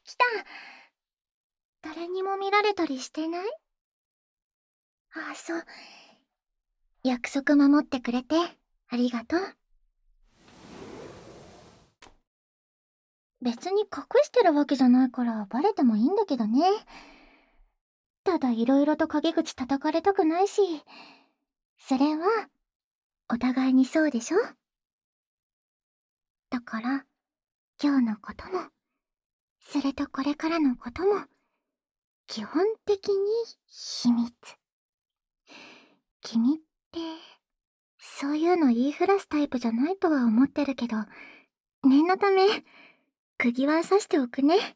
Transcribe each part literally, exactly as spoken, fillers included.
来た。誰にも見られたりしてない？あ、そう。約束守ってくれてありがとう。別に隠してるわけじゃないからバレてもいいんだけどね。ただ色々と陰口叩かれたくないし、それはお互いにそうでしょ？だから今日のことも、それとこれからのことも基本的に秘密。君ってそういうの言いふらすタイプじゃないとは思ってるけど、念のため釘は刺しておくね。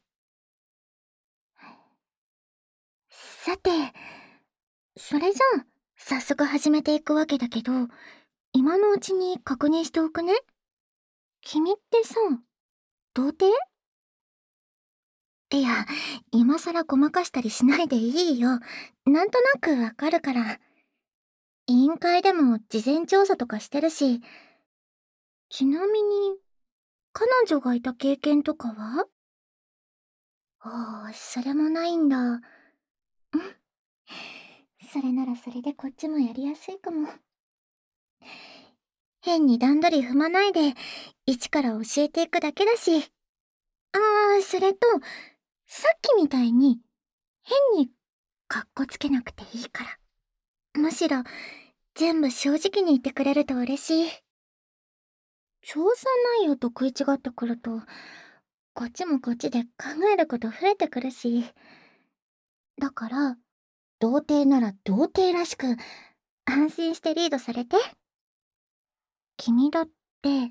さて、それじゃあ早速始めていくわけだけど、今のうちに確認しておくね。君ってさ、童貞？いや、今更ごまかしたりしないでいいよ。なんとなくわかるから。委員会でも事前調査とかしてるし。ちなみに、彼女がいた経験とかは？ああ、それもないんだ。うん。それならそれでこっちもやりやすいかも。変に段取り踏まないで、一から教えていくだけだし。ああ、それと、さっきみたいに、変にかっこつけなくていいから。むしろ、全部正直に言ってくれると嬉しい。調査内容と食い違ってくると、こっちもこっちで考えること増えてくるし。だから、童貞なら童貞らしく、安心してリードされて。君だって、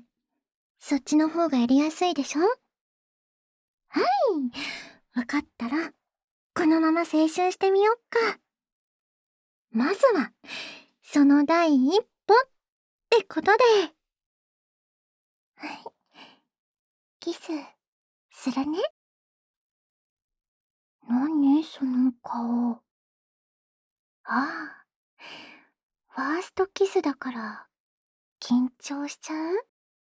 そっちの方がやりやすいでしょ？はい。わかったら、このまま青春してみよっか。まずは、その第一歩ってことで。はい。キス、するね。何その顔。ああ。ファーストキスだから、緊張しちゃう？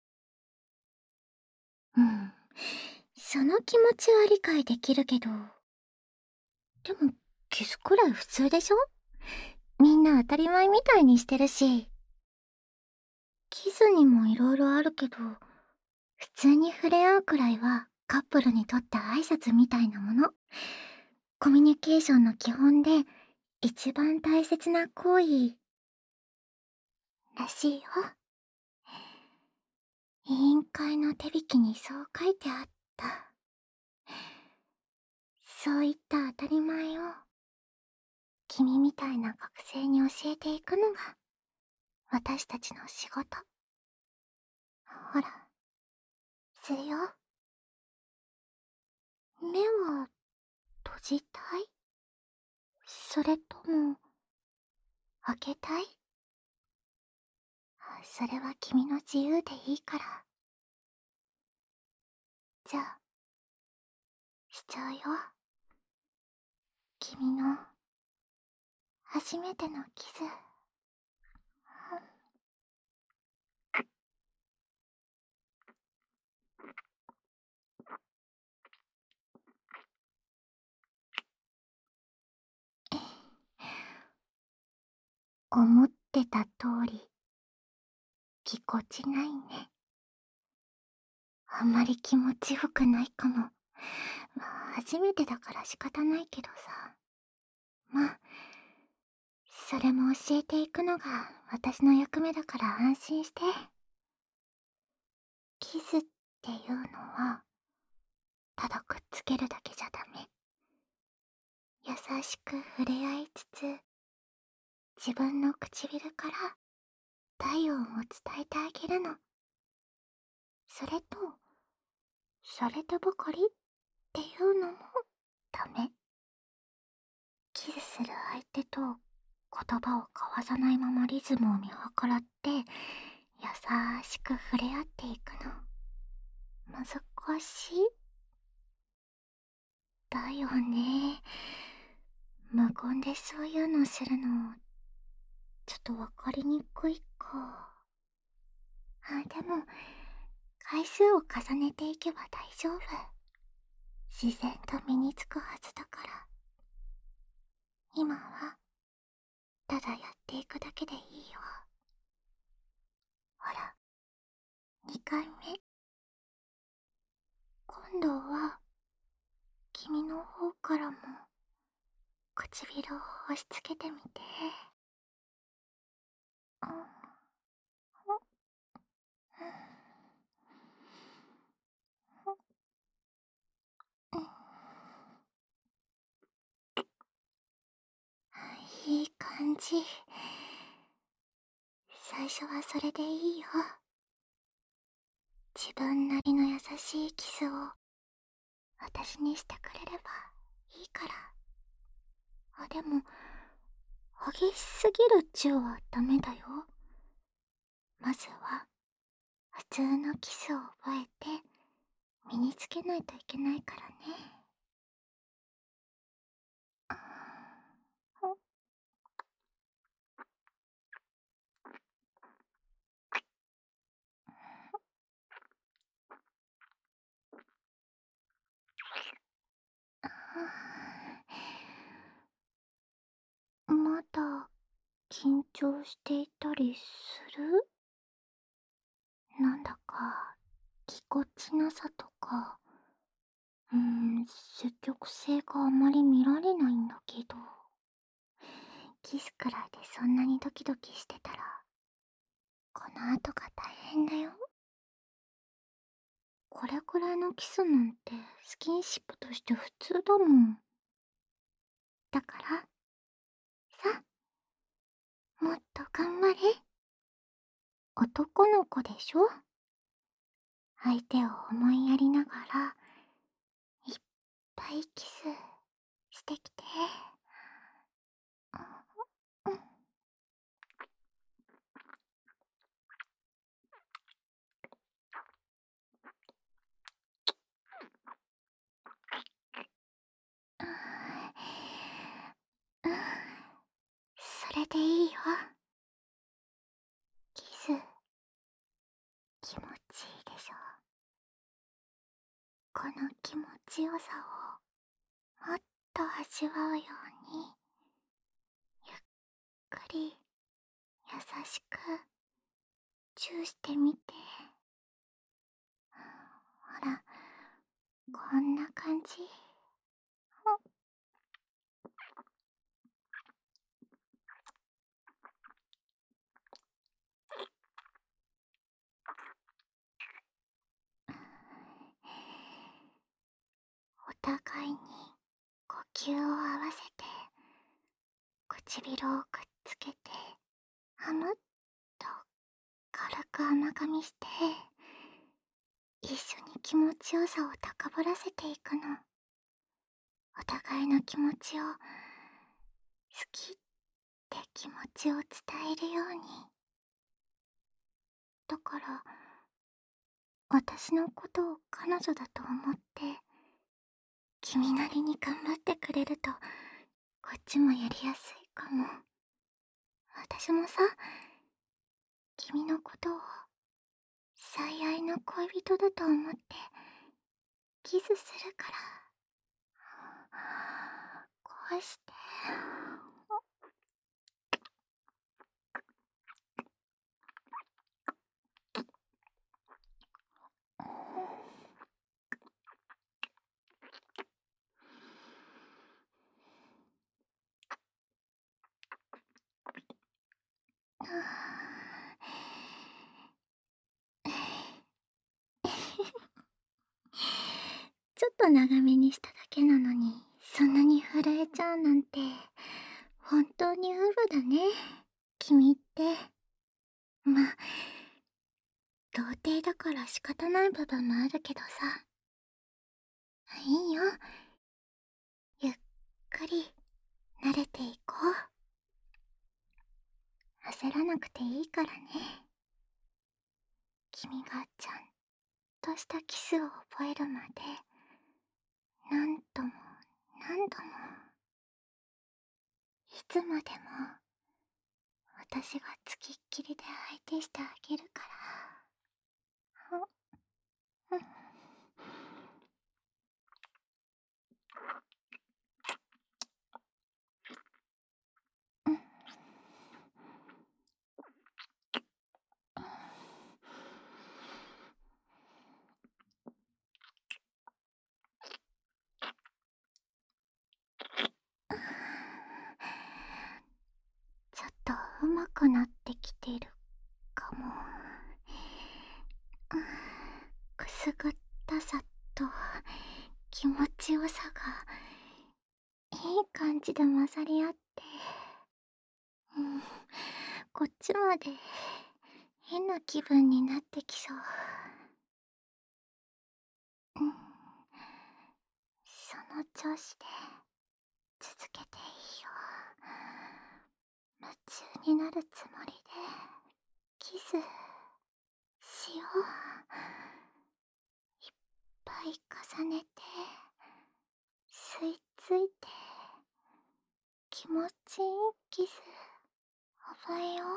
うん。その気持ちは理解できるけど。でも、キスくらい普通でしょ？みんな当たり前みたいにしてるし。キスにも色々あるけど、普通に触れ合うくらいはカップルにとって挨拶みたいなもの。コミュニケーションの基本で一番大切な行為らしいよ。委員会の手引きにそう書いてあった。そういった当たり前を君みたいな学生に教えていくのが私たちの仕事。ほら、するよ。目は閉じたい？それとも開けたい？それは君の自由でいいから。じゃあ、しちゃうよ。君の初めてのキス。思ってた通り、ぎこちないね。あんまり気持ちよくないかも。まあ、初めてだから仕方ないけどさ。まあ、それも教えていくのが私の役目だから安心して。キスっていうのは、ただくっつけるだけじゃダメ。優しく触れ合いつつ、自分の唇から体温を伝えてあげるの。それと、それでばかりっていうのもダメ。キスする相手と言葉を交わさないままリズムを見計らって、優しく触れ合っていくの。難しいだよね。無言でそういうのするの、ちょっとわかりにくいか。あ、でも、回数を重ねていけば大丈夫。 自然と身につくはずだから。今はただやっていくだけでいいよ。ほら、にかいめ。今度は君の方からも唇を押し付けてみて。うん、いい感じ。最初はそれでいいよ。自分なりの優しいキスを私にしてくれればいいから。あ、でも激しすぎるチューはダメだよ。まずは普通のキスを覚えて身につけないといけないからね。まだ緊張していたりする？なんだかぎこちなさとか、うーん、積極性があまり見られないんだけど。キスくらいでそんなにドキドキしてたら、この後が大変だよ。これくらいのキスなんてスキンシップとして普通だもん。だから、さ、もっと頑張れ。男の子でしょ？相手を思いやりながら、いっぱいキスしてきて。うん、うん、それでいいよ。キス、気持ちいいでしょ？この気持ちよさをもっと味わうように、ゆっくり優しくチューしてみて。ほら、こんな感じ。お互いに呼吸を合わせて唇をくっつけて、ハムッと軽く甘噛みして、一緒に気持ちよさを高ぶらせていくの。お互いの気持ちを好きって気持ちを伝えるように。だから私のことを彼女だと思って君なりに頑張ってくれると、こっちもやりやすいかも。私もさ、君のことを最愛の恋人だと思ってキスするから。こうして。ちょっと長めにしただけなのに、そんなに震えちゃうなんて、本当にウブだね、君って。まあ、童貞だから仕方ない部分もあるけどさ。いいよ。ゆっくり慣れていこう。焦らなくていいからね。君がちゃんとしたキスを覚えるまで、何度も何度も、いつまでも私がつきっきりで相手してあげるから。うん。 甘くなってきてるかも。うん、くすぐったさと気持ちよさがいい感じで混ざり合って、うん、こっちまで変な気分になってきそう。うん、その調子で続けていいよ。夢中になるつもりでキスしよう。いっぱい重ねて吸い付いて気持ちいいキス覚えよう。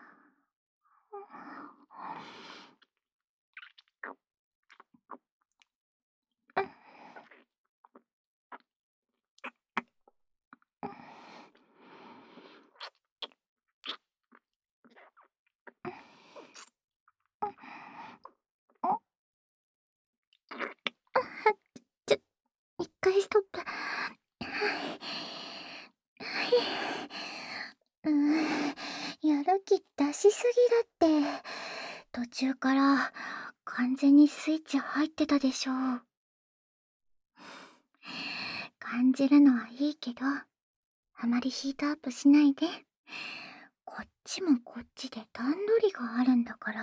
ちょ、一回ストップ。はい。はい。うーん、やる気出しすぎだって。途中から完全にスイッチ入ってたでしょ。感じるのはいいけど、あまりヒートアップしないで。こっちもこっちで段取りがあるんだから。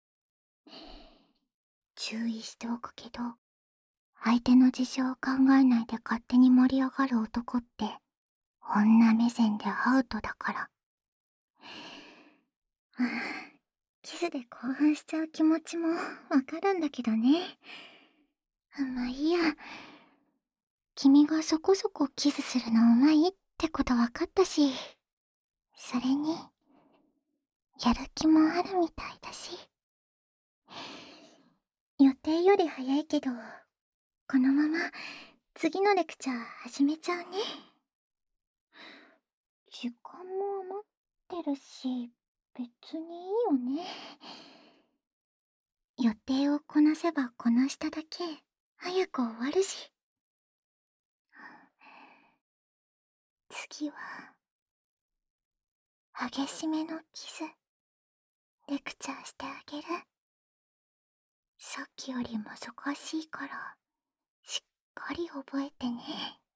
注意しておくけど、相手の事情を考えないで勝手に盛り上がる男って、女目線でアウトだから。はぁ、キスで興奮しちゃう気持ちもわかるんだけどね。まあいいや。君がそこそこキスするのうまいってことわかったし、それに、やる気もあるみたいだし。予定より早いけど、このまま次のレクチャー始めちゃうね。時間も余ってるし、別にいいよね。予定をこなせばこなしただけ早く終わるし。次は激しめのキスレクチャーしてあげる。さっきより難しいからしっかり覚えてね。